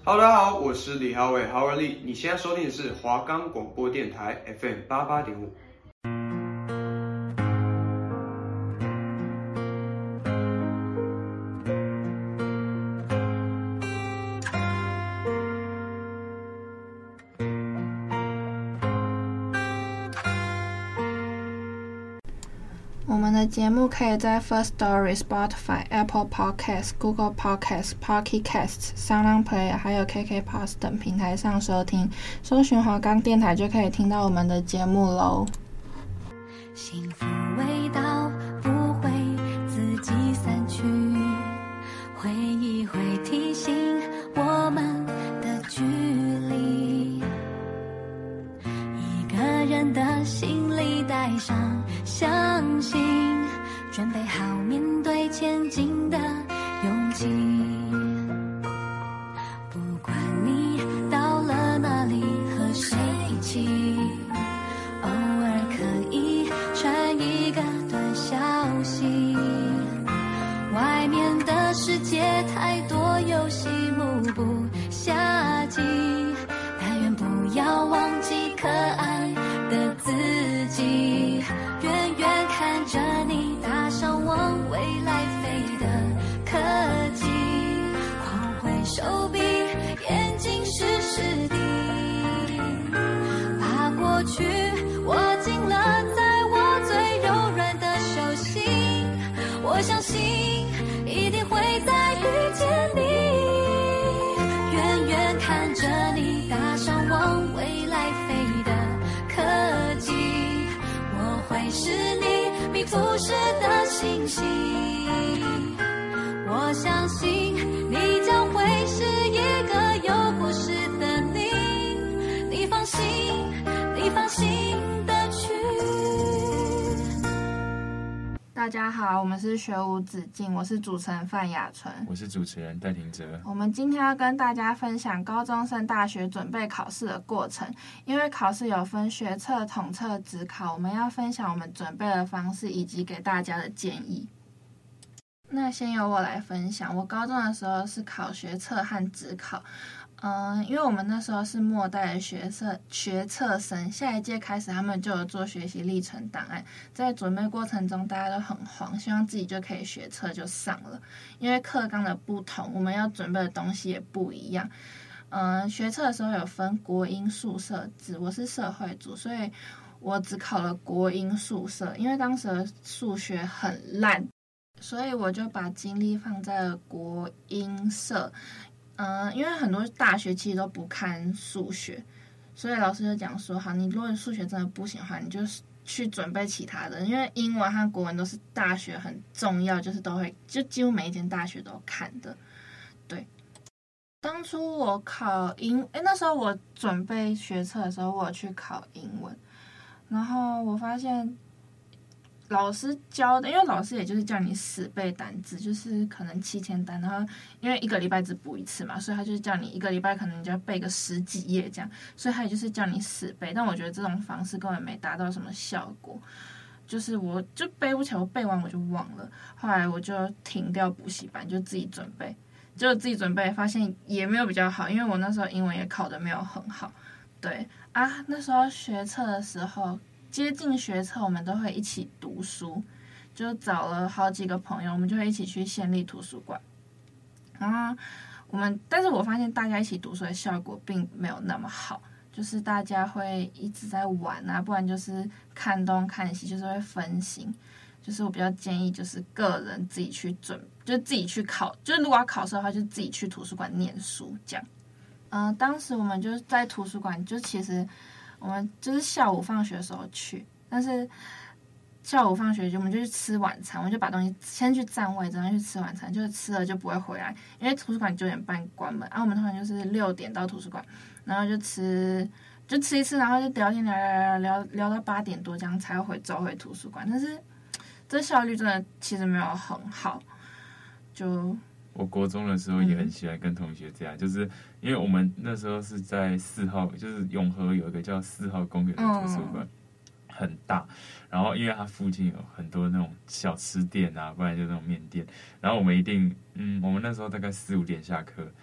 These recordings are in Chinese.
Hello， 大家好，我是李浩伟，浩尔利。你现在收听的是华冈广播电台 FM 88.5。 我们的节目可以在 Firstory、Spotify、Apple Podcasts、Google Podcasts、Pocket Casts、SoundOn Player 还有 KKBOX 等平台上收听，搜寻华冈电台就可以听到我们的节目喽。 幸福味道不会自己散去，回忆会提醒我们的距离，一个人的心里带上相信，准备好面对前进的勇气。不管你到了哪里和谁一起，偶尔可以传一个短消息，外面的世界太多游戏目不暇接，但愿不要忘记可爱的自己，远远看着你搭上往未来飞的科技，狂挥手臂，眼睛湿湿的，把过去握紧了在我最柔软的手心，我相信一定会再遇见你，远远看着你搭上往未来飞的科技，我会是你迷途时的星星，我相信你将会是一个有故事的你放心，你放心的去。 大家好，我们是学无止境，我是主持人范雅纯， 我是主持人戴廷哲。 我们今天要跟大家分享高中升大学准备考试的过程，因为考试有分学测、统测、指考，我们要分享我们准备的方式以及给大家的建议。那先由我来分享，我高中的时候是考学测和指考。因为我们那时候是末代的学测生，下一届开始他们就有做学习历程档案，在准备过程中大家都很慌，希望自己就可以学测就上了，因为课纲的不同，我们要准备的东西也不一样。学测的时候有分国英数社制，我是社会组，所以我只考了国英数社，因为当时的数学很烂，所以我就把精力放在了国英社。因为很多大学其实都不看数学，所以老师就讲说，好，你如果数学真的不行的话，你就去准备其他的，因为英文和国文都是大学很重要，就是都会，就几乎每一间大学都看的。对，当初我考那时候我准备学测的时候，我有去考英文，然后我发现老师教的，因为老师也就是叫你死背单字，就是可能7000单，然后因为一个礼拜只补一次嘛，所以他就是叫你一个礼拜可能你就要背个10几页这样，所以他也就是叫你死背。但我觉得这种方式根本没达到什么效果，就是我就背不起来，我背完我就忘了。后来我就停掉补习班，就自己准备，结果自己准备发现也没有比较好，因为我那时候英文也考得没有很好。对啊，那时候学测的时候。接近学测，我们都会一起读书，就找了好几个朋友，我们就会一起去县立图书馆。然后但是我发现大家一起读书的效果并没有那么好，就是大家会一直在玩啊，不然就是看东看西，就是会分心。就是我比较建议，就是个人自己去就自己去考，就是如果要考试的话，就自己去图书馆念书这样。当时我们就在图书馆，就其实。我们就是下午放学的时候去，但是下午放学我们就去吃晚餐，我们就把东西先去占位置，然后去吃晚餐，就是吃了就不会回来，因为图书馆9点半关门，我们通常就是6点到图书馆，然后就吃一吃，然后就聊天聊到8点多，这样才会走回图书馆。但是这效率真的其实没有很好，就。 我国中的时候也很喜欢跟同学这样，就是因为我们那时候是在4号，就是永和有一个叫4号公园的图书馆，很大。然后因为它附近有很多那种小吃店啊，不然就那种面店。然后我们一定，我们那时候大概4、5点下课，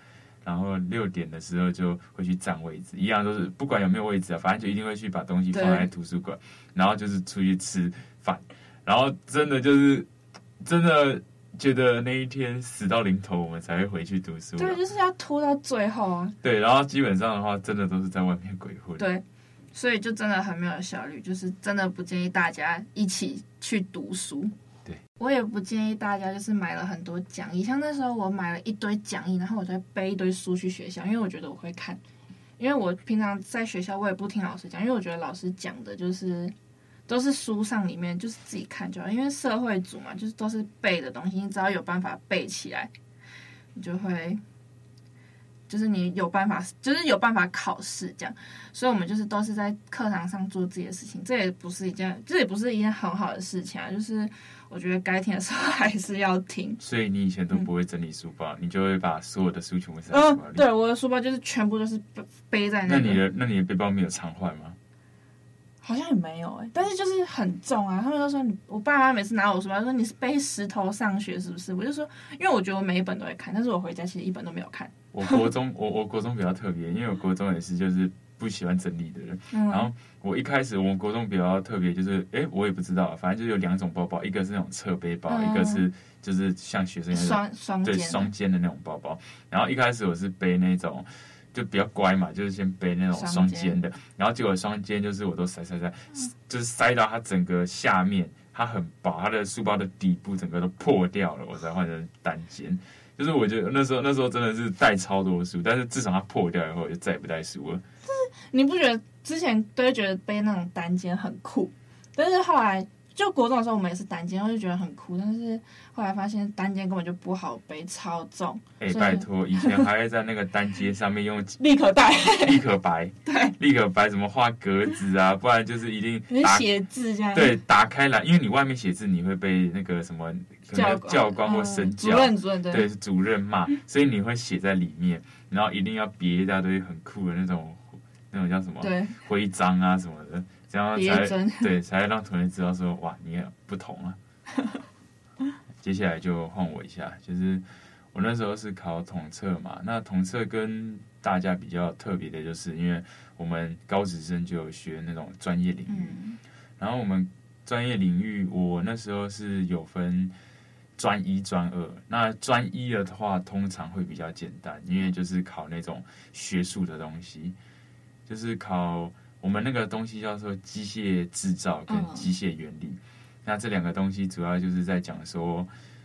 然后6点的时候就会去占位置，一样都是不管有没有位置啊，反正就一定会去把东西放在图书馆，然后就是出去吃饭，然后真的觉得那一天死到临头，我们才会回去读书。 对，就是要拖到最后啊。 对，然后基本上的话，真的都是在外面鬼混。 对，所以就真的很没有效率，就是真的不建议大家一起去读书。 对， 我也不建议大家就是买了很多讲义，像那时候我买了一堆讲义，然后我就背一堆书去学校，因为我觉得我会看，因为我平常在学校我也不听老师讲，因为我觉得老师讲的就是都是书上里面，就是自己看就好，因为社会组嘛，就是都是背的东西，你只要有办法背起来，你就会。就是你有办法，就是有办法考试这样，所以我们就是都是在课堂上做自己的事情，这也不是一件很好的事情啊。就是我觉得该听的时候还是要听。 所以你以前都不会整理书包，你就会把所有的书全部塞在书包里。 对，我的书包就是全部都是背在那个。 那你的背包没有常坏吗？ 好像也没有但是就是很重啊。他们都说我爸妈每次拿我书包说你是背石头上学是不是？我就说，因为我觉得我每一本都会看，但是我回家其实一本都没有看。 我国中比较特别，因为我国中也是就是不喜欢整理的人。然后我一开始我们国中比较特别，就是我也不知道，反正就是有2种包包，一个是那种侧背包，一个是就是像学生一样双肩的那种包包。然后一开始我是背那种。就比较乖嘛，就是先背那种双肩的，然后结果双肩就是我都塞，就是塞到它整个下面，它很薄，它的书包的底部整个都破掉了，我才换成单肩。就是我觉得那时候真的是带超多书，但是自从它破掉以后，我就再也不带书了。 就是你不觉得之前都会觉得背那种单肩很酷，但是后来就国中的时候我们也是单肩，我就觉得很酷，但是后来发现单肩根本就不好背，超重。 拜托，以前还会在那个单肩上面用立可带、 立可白， 对， 立可白怎么画格子啊？不然就是一定写字这样。 对，打开来，因为你外面写字，你会被那个什么教官或身教， 主任对主任骂，所以你会写在里面，然后一定要别一大堆很酷的那种叫什么徽章啊什么的。这样才让同学知道说哇，你也不同啊。接下来就换我一下，就是我那时候是考统测嘛，那统测跟大家比较特别的就是，因为我们高职生就有学那种专业领域，然后我们专业领域，我那时候是有分专1、专2。那专1的话，通常会比较简单，因为就是考那种学术的东西，就是考。我们那个东西叫做机械制造跟机械原理，那这2个东西主要就是在讲说，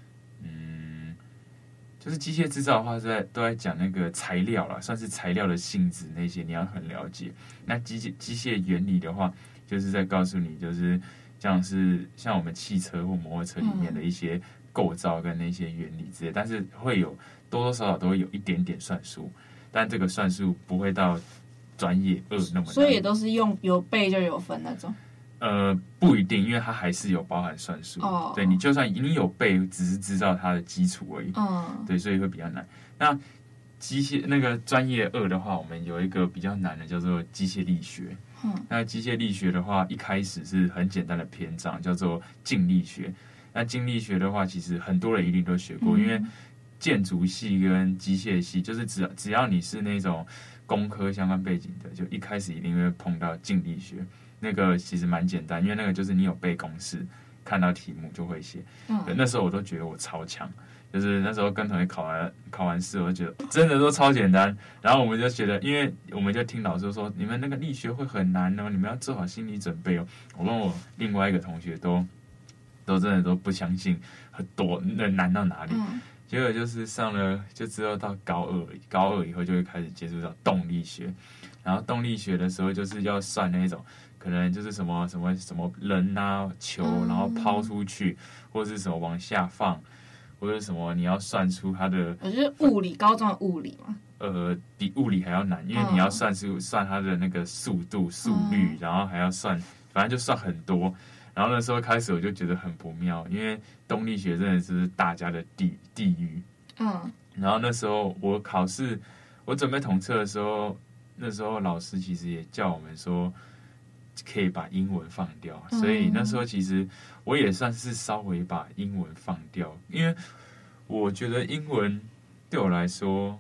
就是机械制造的话都在讲那个材料啦，算是材料的性质那些你要很了解。那机械原理的话，就是在告诉你，就是像我们汽车或摩托车里面的一些构造跟那些原理之类，但是会有多多少少都会有一点点算术，但这个算术不会到专业2那么难， 所以也都是用有背就有分那种。 不一定，因为它还是有包含算术。对，你就算你有背，只是知道它的基础而已。对，所以会比较难。那机械那个专业2的话，我们有一个比较难的叫做机械力学。那机械力学的话，一开始是很简单的篇章，叫做静力学。那静力学的话，其实很多人一定都学过，因为建筑系跟机械系，就是只要你是那种工科相关背景的，就一开始一定会碰到静力学。那个其实蛮简单，因为那个就是你有背公式，看到题目就会写。那时候我都觉得我超强，就是那时候跟同学考完试，我就觉得真的都超简单。然后我们就觉得，因为我们就听老师说，你们那个力学会很难哦，你们要做好心理准备哦。我跟我另外一个同学都真的都不相信多难到哪里。结果就是上了就知道到高二以后就会开始接触到动力学，然后动力学的时候就是要算那种可能就是什么人啊球，然后抛出去，或者是什么往下放，或者是什么你要算出它的。 我觉得物理高中的物理嘛， 比物理还要难，因为你要算它的那个速度、速率，然后还要算，反正就算很多。然后那时候开始我就觉得很不妙，因为动力学真的是大家的地狱。然后那时候我准备统测的时候，那时候老师其实也叫我们说可以把英文放掉，所以那时候其实我也算是稍微把英文放掉，因为我觉得英文对我来说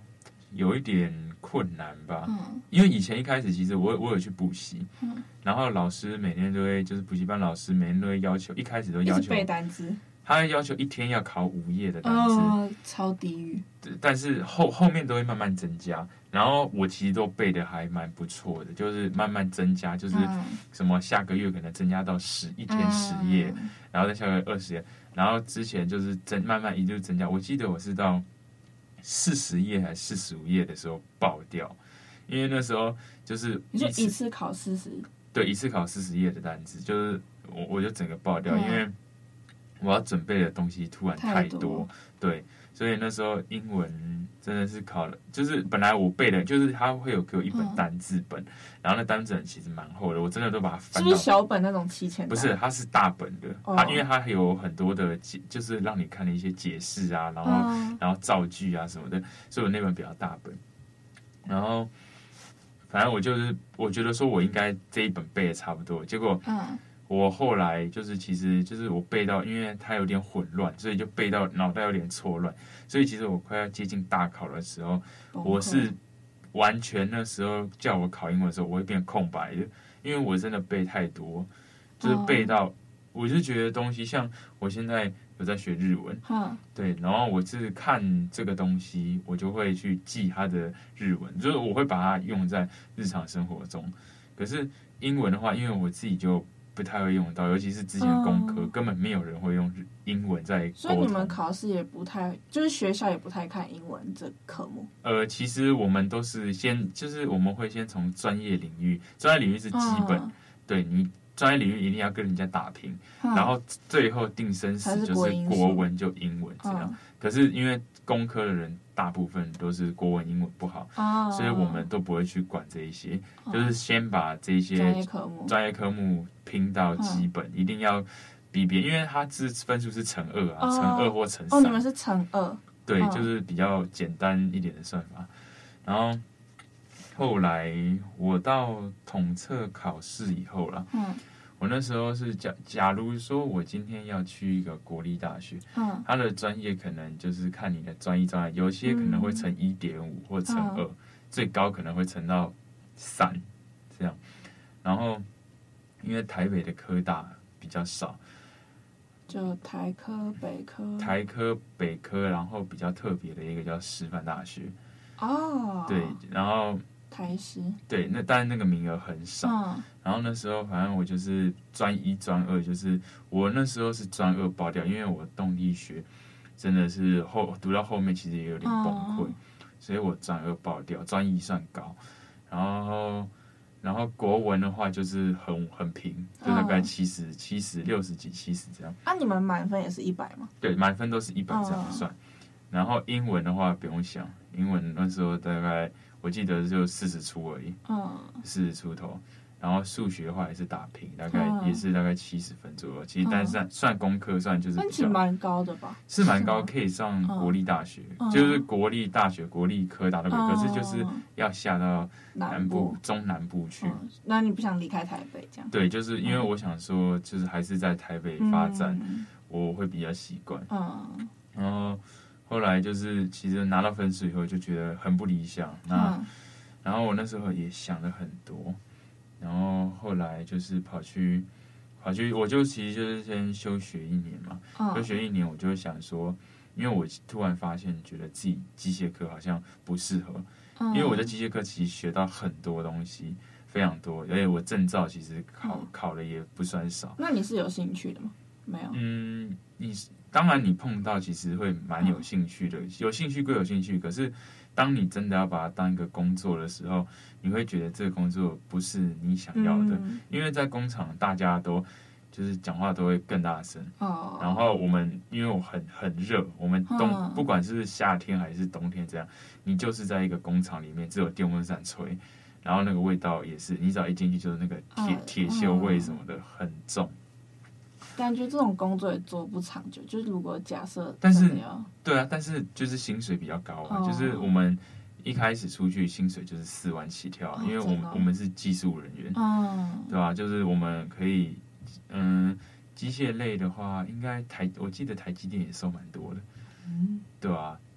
有一点困难吧，因为以前一开始其实我有去补习，然后老师每天都会，就是补习班老师每天都会要求，一开始都要求背单词， 他会要求一天要考5页的单词， 超地狱。 但是后面都会慢慢增加，然后我其实都背的还蛮不错的，就是慢慢增加，就是什么下个月可能增加到一天10页，然后再下个月20页，然后之前就是慢慢一路增加，我记得我是到40页还是45页的时候爆掉，因为那时候就是你说一次考40， 对，一次考40页的单词，就是我就整个爆掉，因为我要准备的东西突然太多，对，所以那时候英文真的是考了，就是本来我背的，就是他会有给我一本单字本，然后那单字本其实蛮厚的，我真的都把它翻到。 是不是小本那种7000？不是，它是大本的，因为它有很多的就是让你看的一些解释啊，然后造句啊什么的，所以我那本比较大本，然后反正我觉得说我应该这一本背的差不多，结果我后来其实我背到，因为它有点混乱，所以就背到脑袋有点错乱，所以其实我快要接近大考的时候，我是完全那时候叫我考英文的时候，我会变空白的，因为我真的背太多，就是背到我就觉得东西，像我现在有在学日文，对，然后我是看这个东西，我就会去记它的日文，就是我会把它用在日常生活中。可是英文的话，因为我自己就不太会用到，尤其是之前工科根本没有人会用英文在沟通， 所以你们考试也不太，就是学校也不太看英文这科目。 其实我们都是就是我们会先从专业领域是基本，对你专业领域一定要跟人家打拼，然后最后定生死就是国文就英文这样。可是因为工科的人大部分都是国文英文不好，所以我们都不会去管这一些，就是先把这些专业科目拼到基本，一定要比别人，因为它分数是乘2啊，乘2或乘3。 你们是乘2？ 对，就是比较简单一点的算法。然后后来我到统测考试以后啦，我那时候是假如说我今天要去一个国立大学，它的专业可能就是看你的专一，有些可能会乘1.5或乘2，最高可能会乘到3这样。然后因为台北的科大比较少， 就台科、 北科，然后比较特别的一个叫师范大学，对，然后台师， 对，但是那个名额很少。然后那时候反正我就是专1、专2，就是我那时候是专2爆掉，因为我动力学真的是读到后面其实也有点崩溃，所以我专2爆掉，专1算高。然后国文的话就是很平，就大概70、60几、70这样。 你们满分也是100吗？ 对，满分都是100这样算。然后英文的话不用想，英文那时候大概我记得就40出而已，40出头。然后数学的话也是打平，大概也是大概70分左右。其实但是算功课算就是比较蛮高的吧？ 是蛮高，可以上国立大学，就是国立大学、国立科大都可以。可是就是要下到南部、中南部去。 那你不想离开台北这样？ 对，就是因为我想说，就是还是在台北发展，我会比较习惯。然后后来就是其实拿到分数以后就觉得很不理想。然后我那时候也想了很多。然后后来就是跑去，我就其实就是先休学1年嘛。休学1年，我就想说，因为我突然发现，觉得自己机械科好像不适合，因为我在机械科其实学到很多东西，非常多，而且我证照其实考的也不算少。 那你是有兴趣的吗？没有。 当然你碰到其实会蛮有兴趣的，有兴趣归有兴趣，可是当你真的要把它当一个工作的时候，你会觉得这个工作不是你想要的，因为在工厂大家都就是讲话都会更大声，然后因为我很热，我们不管是夏天还是冬天这样，你就是在一个工厂里面只有电风扇吹，然后那个味道也是，你只要一进去就是那个铁锈味什么的很重。 感觉这种工作也做不长久，就是如果假设， 但是对啊，但是就是薪水比较高啊，就是我们一开始出去薪水就是4万起跳，因为我们是技术人员，对吧？就是我们可以，机械类的话，应该我记得台积电也收蛮多的，对吧？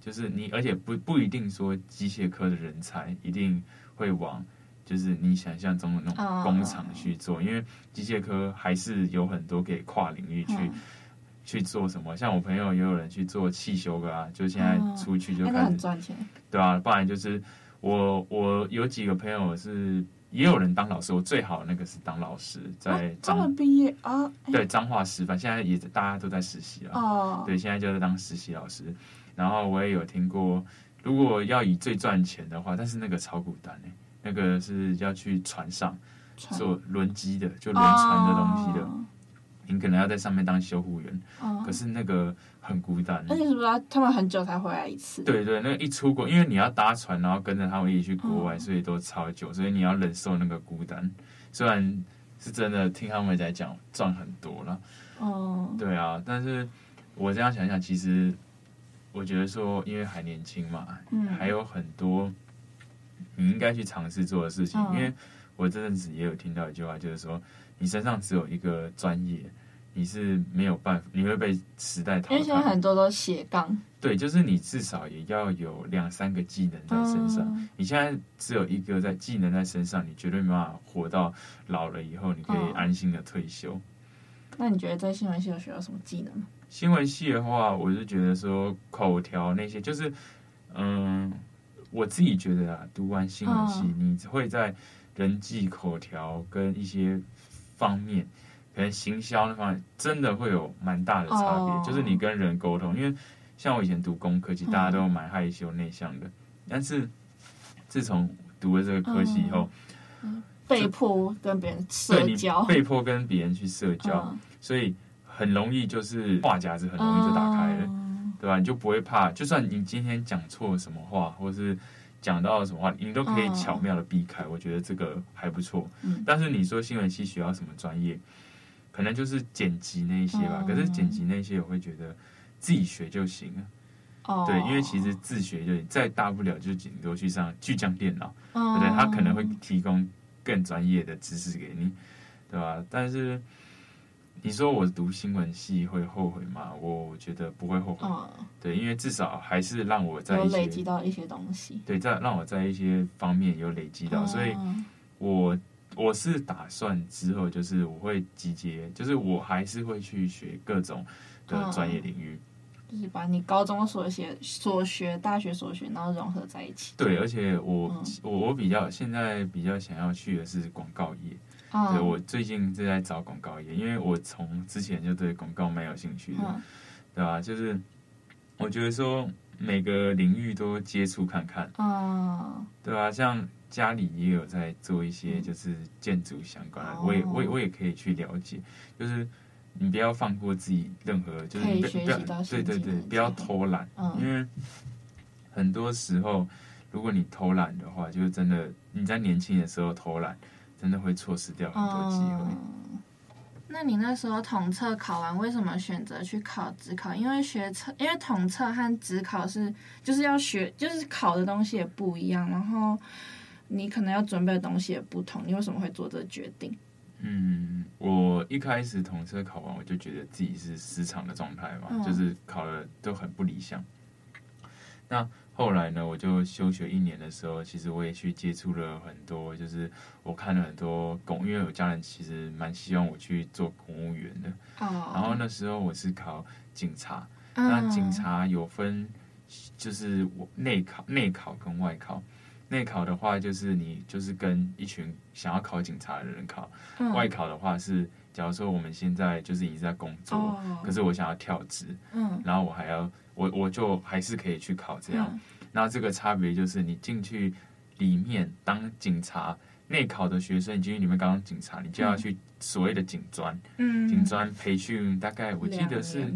就是你，而且不一定说机械科的人才一定会往就是你想象中的那种工厂去做，因为机械科还是有很多可以跨领域去做什么。像我朋友也有人去做汽修的啊，就现在出去就开始很赚钱， 对啊，不然就是我有几个朋友也有人当老师，我最好的那个是当老师，在他们毕业啊， 对，彰化师范，现在也大家都在实习了，对，现在就是当实习老师。然后我也有听过，如果要以最赚钱的话，但是那个超孤单那个是要去船上做轮机的，就轮船的东西的，你可能要在上面当修护员，可是那个很孤单。 而且是不是他们很久才回来一次？ 对对，那个一出国，因为你要搭船，然后跟着他们一起去国外，所以都超久，所以你要忍受那个孤单。虽然是真的听他们在讲赚很多了，对啊，但是我这样想想，其实我觉得说，因为还年轻嘛，还有很多你应该去尝试做的事情。因为我这阵子也有听到一句话，就是说，你身上只有一个专业，你是没有办法，你会被时代淘汰。 因为现在很多都斜杠， 对，就是你至少也要有2-3个技能在身上。你现在只有一个技能在身上，你绝对没办法活到老了以后，你可以安心的退休。 那你觉得在新闻系有学到什么技能吗？ 新闻系的话，我是觉得说口条那些，就是我自己觉得啊，读完新闻系，你会在人际口条跟一些方面，可能行销那方面，真的会有蛮大的差别。就是你跟人沟通，因为像我以前读工科技，大家都蛮害羞内向的，但是自从读了这个科系以后， 被迫跟别人社交， 被迫跟别人去社交，所以很容易就是话匣子很容易就打开了，对吧？你就不会怕，就算你今天讲错什么话，或是讲到什么话，你都可以巧妙的避开。我觉得这个还不错。但是你说新闻系学到什么专业，可能就是剪辑那一些吧。可是剪辑那些，我会觉得自己学就行了。对，因为其实自学就再大不了就顶多去上巨匠电脑，对不对？他可能会提供更专业的知识给你，对吧？但是你说我读新闻系会后悔吗？我觉得不会后悔。对，因为至少还是让我在有累积到一些东西。 对，让我在一些方面有累积到，所以我是打算之后就是我会集结，就是我还是会去学各种的专业领域。 就是把你高中所学、大学所学，然后融合在一起。 对，而且我现在比较想要去的是广告业。对，我最近正在找广告业，因为我从之前就对广告蛮有兴趣的，对吧？就是我觉得说每个领域都接触看看，对吧？像家里也有在做一些就是建筑相关的，我也可以去了解，就是你不要放过自己任何，就是你不要对，不要偷懒，因为很多时候如果你偷懒的话，就是真的你在年轻的时候偷懒。真的会错失掉很多机会。 那你那时候统测考完，为什么选择去考指考？因为统测和指考就是要学，就是考的东西也不一样，然后你可能要准备的东西也不同。你为什么会做这个决定？ 我一开始统测考完，我就觉得自己是失常的状态嘛，就是考的都很不理想。那后来呢，我就休学1年的时候，其实我也去接触了很多，就是我看了很多因为有家人其实蛮希望我去做公务员的。然后那时候我是考警察，那警察有分，就是内考跟外考。内考的话，就是你就是跟一群想要考警察的人考；外考的话是，假如说我们现在就是已经在工作，可是我想要跳职，然后我就还是可以去考这样。那这个差别就是你进去里面当警察，内考的学生你进去里面当警察，你就要去所谓的警专，警专培训大概我记得是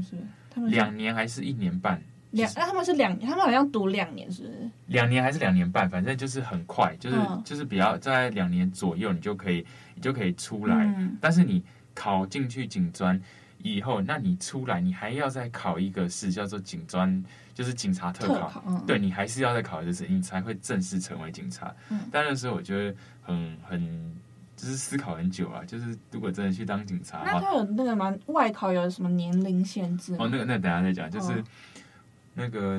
2年还是1年半。 他们是他们好像读2年，是不是 ？2年还是2年半，反正就是很快，就是比较在2年左右，你就可以出来。但是你考进去警专以后，那你出来，你还要再考一个试，叫做警专，就是警察特考。对，你还是要再考一次，你才会正式成为警察。但那时候我觉得很就是思考很久啊，就是如果真的去当警察的话， 那他有那个外考有什么年龄限制吗？ 那等一下再讲，就是。那个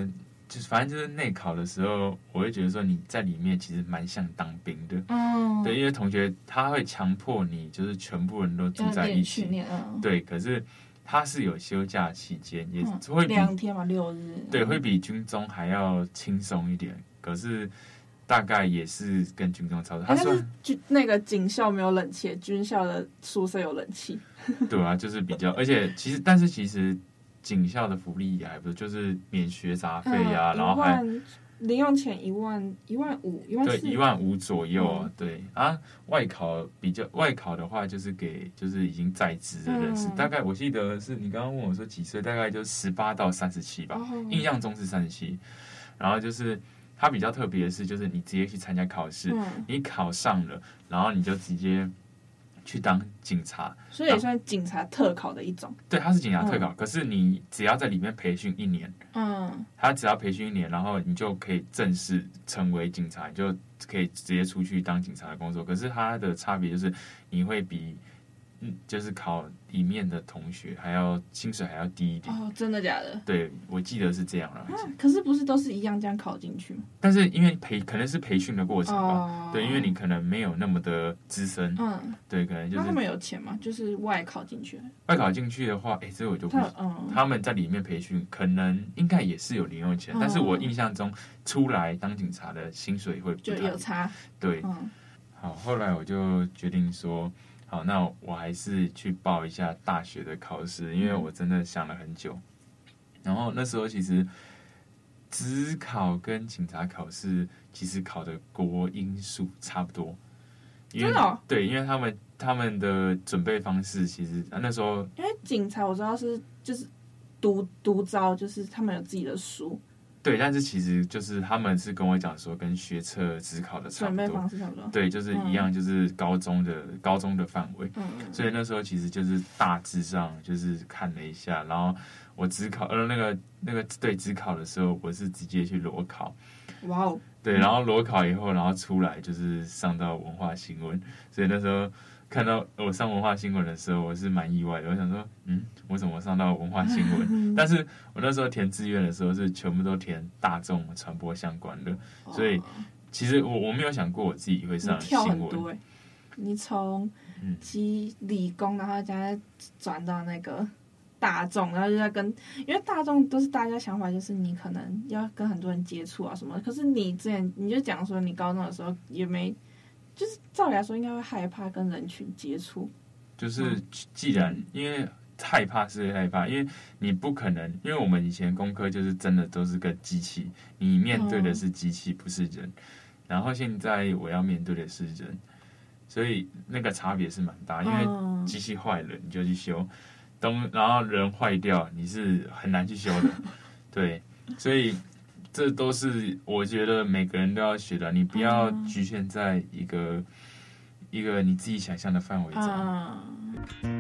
就是反正就是内考的时候，我会觉得说你在里面其实蛮像当兵的。对，因为同学他会强迫你，就是全部人都住在一起。对，可是他是有休假期间，也会比 2天嘛，6日。 对，会比军中还要轻松一点。可是大概也是跟军中差不多。他说那个警校没有冷气，军校的宿舍有冷气。 对啊，就是比较，而且但是其实警校的福利也还不错，就是免学杂费啊，然后还零用钱1万5、1万4， 对，15000左右。对啊，外考的话，就是给就是已经在职的人士，大概我记得是你刚刚问我说几岁，大概就18到37吧，印象中是37。然后就是它比较特别的是，就是你直接去参加考试，你考上了，然后你就直接去当警察， 所以也算警察特考的一种。 对，他是警察特考，可是你只要在里面培训1年，他只要培训1年，然后你就可以正式成为警察，你就可以直接出去当警察的工作。可是它的差别就是你会比就是考里面的同学薪水还要低一点。 哦，真的假的？ 对，我记得是这样了。 可是不是都是一样这样考进去吗？ 但是因为可能是培训的过程吧，对，因为你可能没有那么的资深，对，可能就是。 那他们有钱吗？就是外考进去？ 外考进去的话，这我就不，他们在里面培训，可能应该也是有零用钱，但是我印象中出来当警察的薪水会就有差。 对，好，后来我就决定说。好，那我还是去报一下大学的考试，因为我真的想了很久。然后那时候其实指考跟警察考试其实考的国英数差不多， 真的？ 对，因为他们的准备方式其实那时候， 因为警察我知道是就是独招，就是他们有自己的书。 对，但是其实就是他们是跟我讲说，跟学测指考的差不多， 准备方式差不多。 对，就是一样，就是高中的范围。所以那时候其实就是大致上就是看了一下，然后我指考那个对指考的时候，我是直接去裸考。 哇哦！ 对，然后裸考以后，然后出来就是上到文化新闻，所以那时候。看到我上文化新闻的时候，我是蛮意外的。我想说，我怎么上到文化新闻？但是我那时候填志愿的时候是全部都填大众传播相关的，所以其实我没有想过我自己会上新闻。 你跳很多你从理工，然后再转到那个大众，然后就在因为大众都是大家想法就是你可能要跟很多人接触啊什么的，可是你之前你就讲说你高中的时候也没。就是照理来说，应该会害怕跟人群接触。 就是既然因为害怕是害怕，因为你不可能，因为我们以前功课就是真的都是跟机器，你面对的是机器，不是人。然后现在我要面对的是人，所以那个差别是蛮大。因为机器坏了你就去修，然后人坏掉你是很难去修的，对，所以。这都是我觉得每个人都要学的，你不要局限在一个你自己想象的范围中。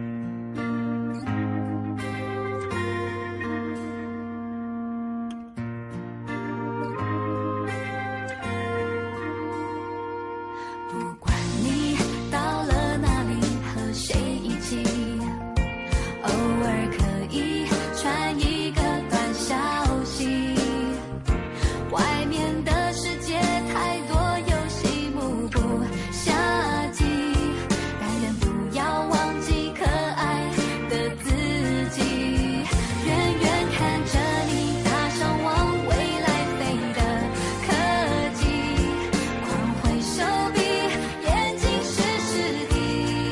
不管你到了哪里和谁一起，偶尔可以传一个短消息。外面的世界太多游戏目不暇接，但愿不要忘记可爱的自己。远远看着你搭上往未来飞的科技，狂挥手臂，眼睛湿湿的，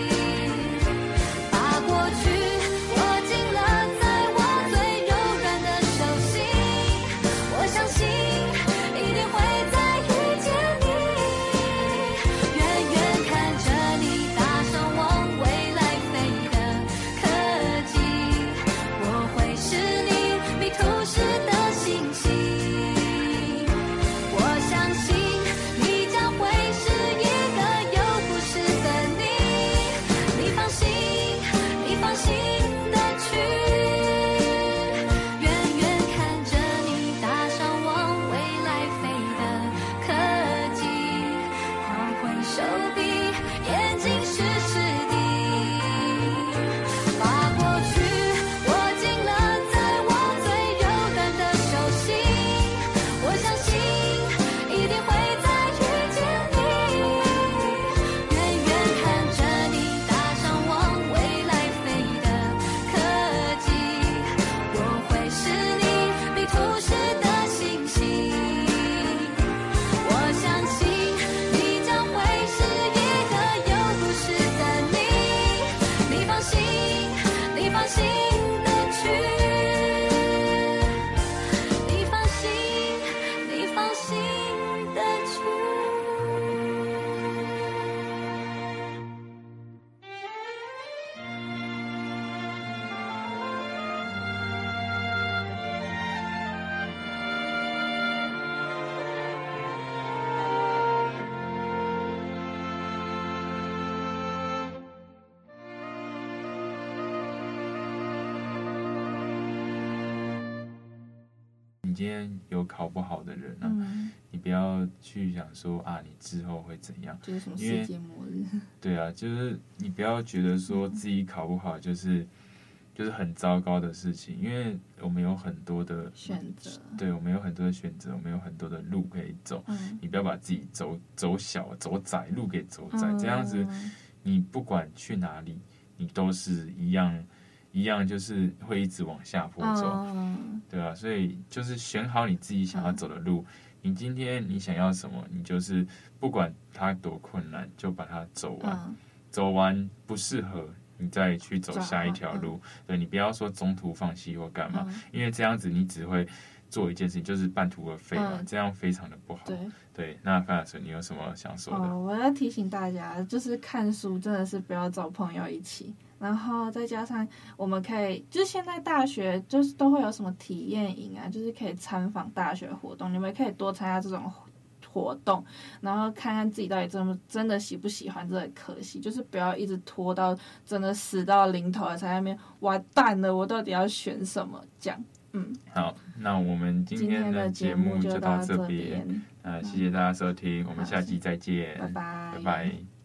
把过去握紧了在我最柔软的手心。我相信一定会再遇见你，远远看着你搭上往未来飞的科技，我会是你迷途时的星星。我相信你将会是一个有故事的你，你放心，你放心的去，远远看着你搭上往未来飞的科技，狂挥手臂，眼睛湿湿的，把过去握紧了在我最柔软的手心。 今天有考不好的人啊，你不要去想说啊，你之后会怎样， 就是什么世界末日。 对啊，就是你不要觉得说自己考不好就是很糟糕的事情，因为我们有很多的选择， 对，我们有很多的选择，我们有很多的路可以走。你不要把自己走小走窄路给走窄，这样子你不管去哪里，你都是一样，就是会一直往下坡走，对啊，所以就是选好你自己想要走的路。你今天你想要什么，你就是不管它多困难，就把它走完。走完不适合，你再去走下一条路。对，你不要说中途放弃或干嘛，因为这样子你只会做一件事情，就是半途而废嘛，这样非常的不好。对，那范老师你有什么想说的？ 我要提醒大家，就是看书真的是不要找朋友一起。然后再加上我们可以，就是现在大学就是都会有什么体验营啊，就是可以参访大学活动，你们可以多参加这种活动，然后看看自己到底真的喜不喜欢这个科系，就是不要一直拖到真的死到临头了才在那边完蛋了，我到底要选什么这样。 好，那我们今天的节目就到这边，谢谢大家收听，我们下期再见， 拜拜。 拜拜。